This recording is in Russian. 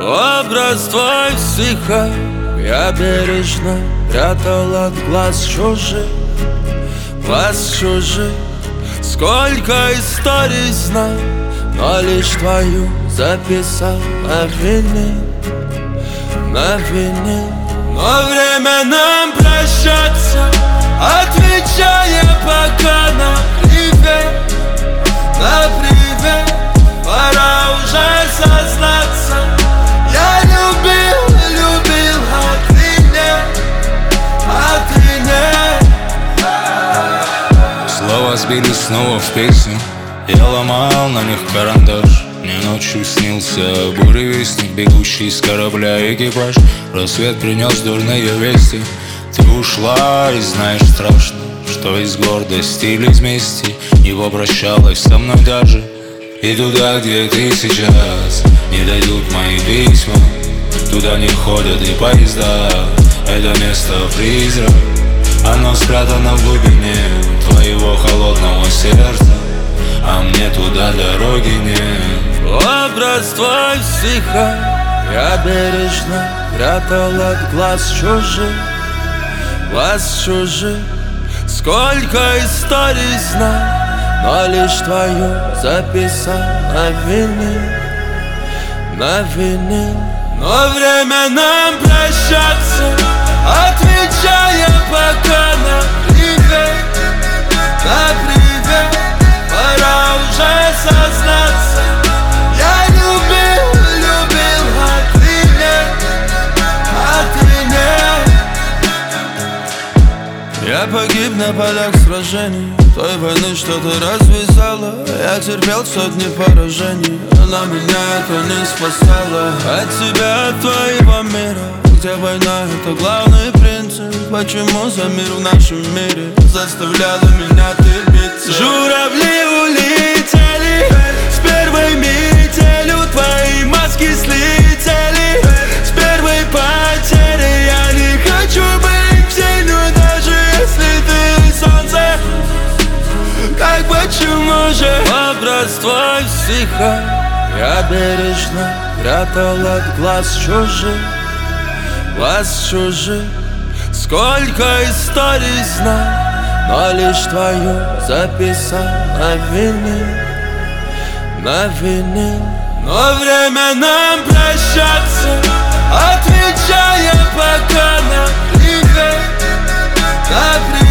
Образ твой в стихах я бережно прятал от глаз чужих, глаз чужих. Сколько историй знал, но лишь твою записал на винил, на винил. Но время нам прощаться, отвечая пока на привет, на привет. Пора уже сознаться, я любил, любил, а ты нет, а ты нет. Слова сбились снова в песню, я ломал на них карандаш. Мне ночью снился буревестник, бегущий с корабля экипаж. Рассвет принес дурные вести, ты ушла и знаешь страшно, что из гордости или из мести не попрощалась со мной даже. И туда, где ты сейчас, не дойдут мои письма. Туда не ходят и поезда, это место призрак. Оно спрятано в глубине твоего холодного сердца, а мне туда дороги нет. Образ твой в стихах я бережно прятал от глаз чужих, глаз чужих. Сколько историй знал, но лишь твою записал на винил, на винил. Но время нам прощаться, отвечая пока на привет, на привет. Пора уже сознаться, я любил, любил, а ты нет, а ты нет. Я погиб на полях сражений той войны, что ты развязала. Я терпел сотни поражений, но меня это не спасало. От тебя, от твоего мира, где война — это главный принцип. Почему за мир в нашем мире заставляла меня терпеться? Журавли улетели с первой метелью, твои маски слетели с первой потери. Я не хочу быть тенью, даже если ты солнце. Так почему же образ твой в стихах я бережно прятал от глаз чужих, глаз чужих. Сколько историй знал, но лишь твою записал на винил, на винил. Но время нам прощаться, отвечая пока на привет, на привет.